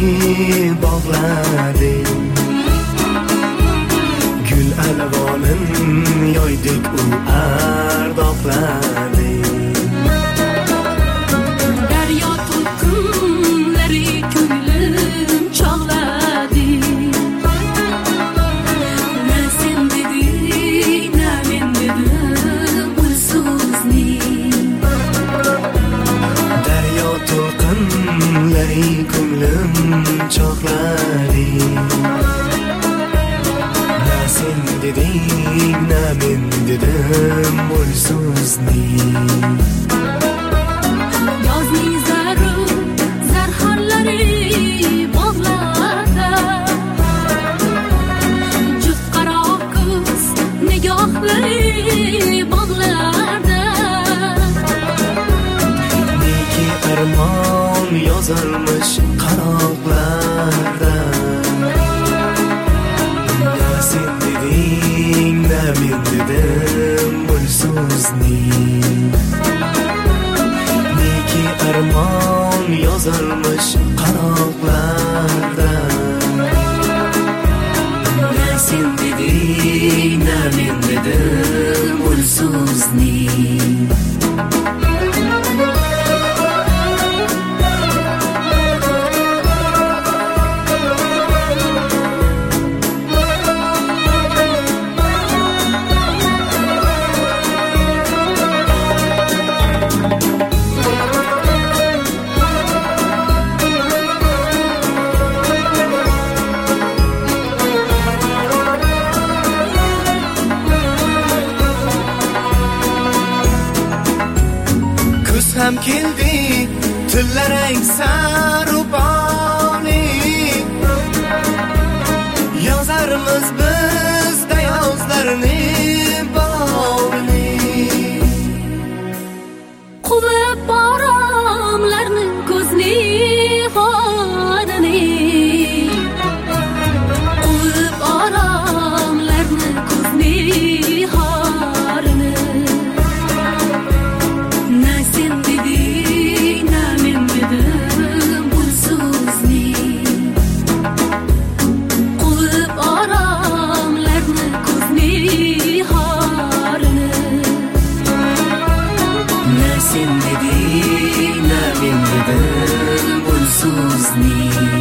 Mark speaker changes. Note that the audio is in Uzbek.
Speaker 1: bog'lading, gul alvonin yoydek u ardoqlading.
Speaker 2: Daryo to'lqinlari ko'nglim chog'ladi. Na sen deding, na men dedim bu so'zni.
Speaker 1: Daryo to'lqinlari ko'nglim chog'ladi. Na sen deding, na men dedim bu so'zni.
Speaker 2: Yozning zarharlari bog'larda, juft qaro ko'z nigohlari bog'larda.
Speaker 1: Neki armon yozilmish qaroqlarda. Na sen deding, na men dedim bu so'zni. Neki armon yozilmish qaroqlarda. Na sen deding, na men dedim bu so'zni. Ham keldi tillarang saruboni, yozarmiz bizda yozlarni borini.
Speaker 2: Quvib boromlarni ko'zni xonini, quvib boromlarni ko'zni xorini. Na sen deding, na men dedim bu so'zni. Quvib boromlarni ko'zni xorini.
Speaker 1: Na sen deding, na men dedim bu so'zni.